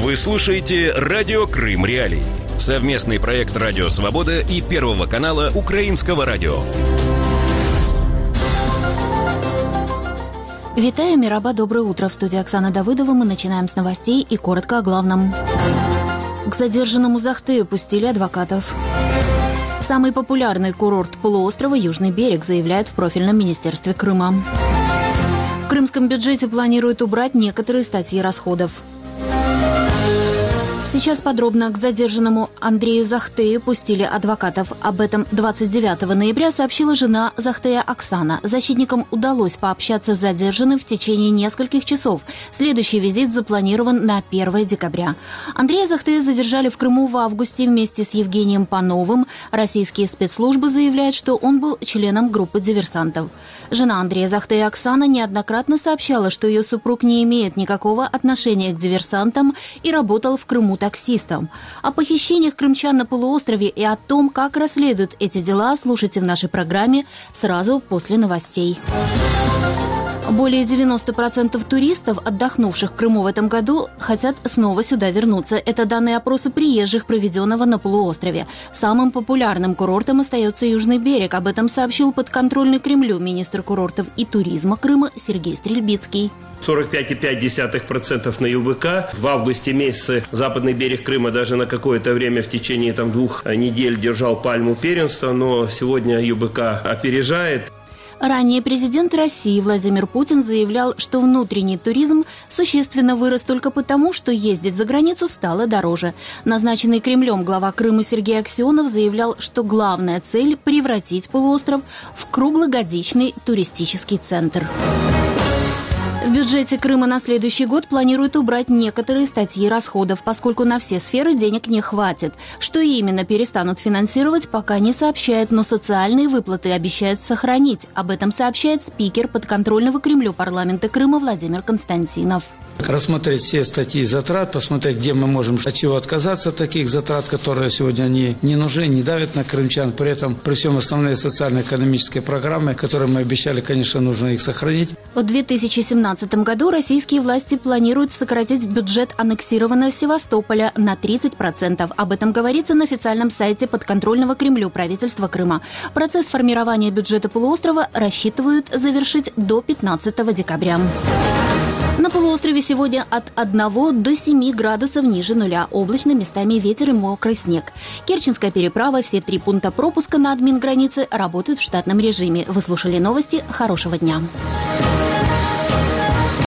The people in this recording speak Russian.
Вы слушаете «Радио Крым Реалии». Совместный проект «Радио Свобода» и Первого канала Украинского радио. Витаю, Мираба, доброе утро. В студии Оксана Давыдова. Мы начинаем с новостей и коротко о главном. К задержанному Захтею пустили адвокатов. Самый популярный курорт полуострова Южный берег, заявляют в профильном министерстве Крыма. В крымском бюджете планируют убрать некоторые статьи расходов. Сейчас подробно. К задержанному Андрею Захтею пустили адвокатов. Об этом 29 ноября сообщила жена Захтея Оксана. Защитникам удалось пообщаться с задержанным в течение нескольких часов. Следующий визит запланирован на 1 декабря. Андрея Захтея задержали в Крыму в августе вместе с Евгением Пановым. Российские спецслужбы заявляют, что он был членом группы диверсантов. Жена Андрея Захтея Оксана неоднократно сообщала, что ее супруг не имеет никакого отношения к диверсантам и работал в Крыму таксистом. О похищениях крымчан на полуострове и о том, как расследуют эти дела, слушайте в нашей программе сразу после новостей. Более 90% туристов, отдохнувших в Крыму в этом году, хотят снова сюда вернуться. Это данные опроса приезжих, проведенного на полуострове. Самым популярным курортом остается Южный берег. Об этом сообщил подконтрольный Кремлю министр курортов и туризма Крыма Сергей Стрельбицкий. 45,5% на ЮБК. В августе месяце западный берег Крыма даже на какое-то время в течение 2 недель держал пальму первенства, но сегодня ЮБК опережает. Ранее президент России Владимир Путин заявлял, что внутренний туризм существенно вырос только потому, что ездить за границу стало дороже. Назначенный Кремлем глава Крыма Сергей Аксенов заявлял, что главная цель – превратить полуостров в круглогодичный туристический центр. В бюджете Крыма на следующий год планируют убрать некоторые статьи расходов, поскольку на все сферы денег не хватит. Что именно перестанут финансировать, пока не сообщают, но социальные выплаты обещают сохранить. Об этом сообщает спикер подконтрольного Кремлю парламента Крыма Владимир Константинов. Рассмотреть все статьи затрат, посмотреть, где мы можем от чего отказаться от таких затрат, которые сегодня не нужны, не давят на крымчан. При этом, при всем основные социально-экономические программы, которые мы обещали, конечно, нужно их сохранить. В 2017 году российские власти планируют сократить бюджет аннексированного Севастополя на 30%. Об этом говорится на официальном сайте подконтрольного Кремлю правительства Крыма. Процесс формирования бюджета полуострова рассчитывают завершить до 15 декабря. На полуострове сегодня от 1 до 7 градусов ниже нуля. Облачно, местами ветер и мокрый снег. Керченская переправа, все 3 пункта пропуска на админгранице работают в штатном режиме. Вы слушали новости. Хорошего дня.